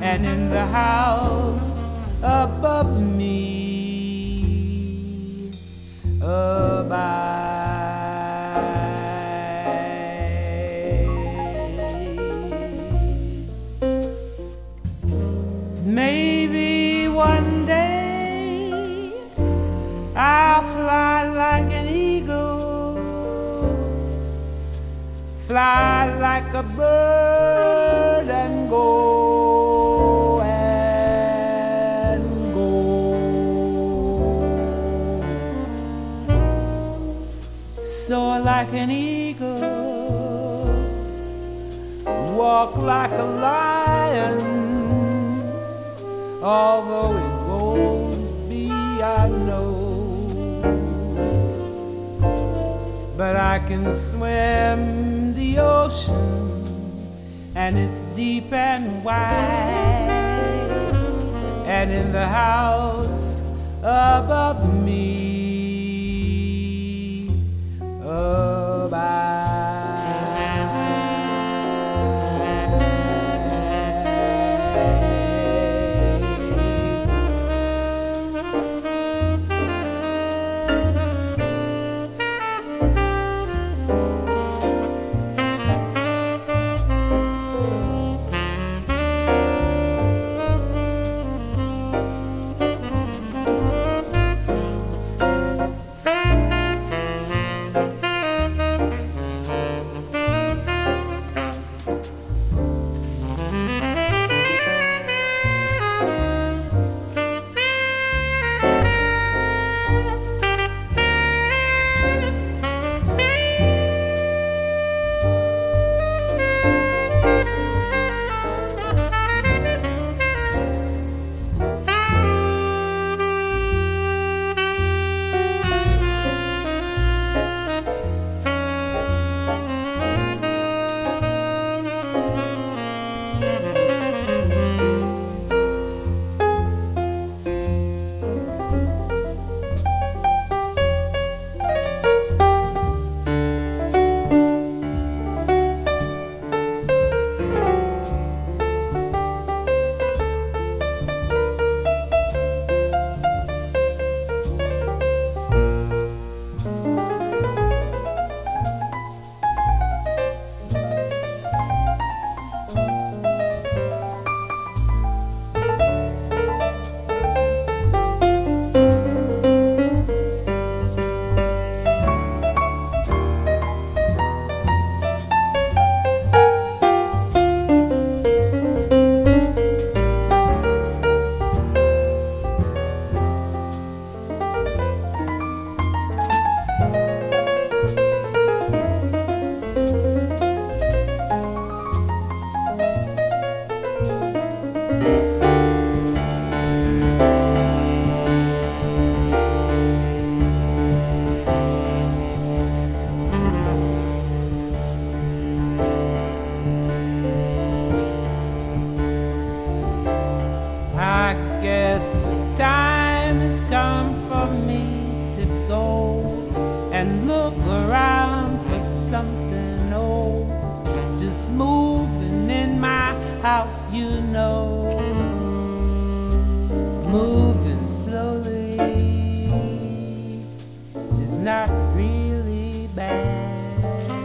and in the house above me abide. Maybe one day I'll fly like an eagle, fly like a bird and go. Soar like an eagle, walk like a lion, although it won't be, I know. But I can swim the ocean, and it's deep and wide, and in the house above me abide. Time has come for me to go and look around for something old, just moving in my house, you know, moving slowly is not really bad.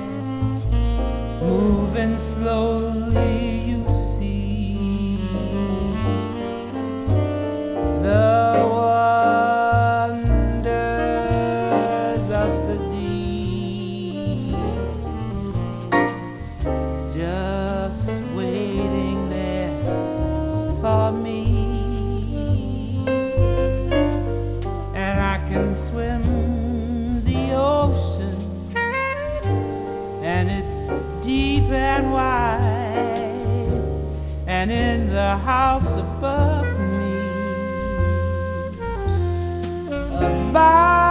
Moving slowly, you see, the wonders of the deep, just waiting there for me, and I can swim the ocean, and it's deep and wide, and in the house above me abide.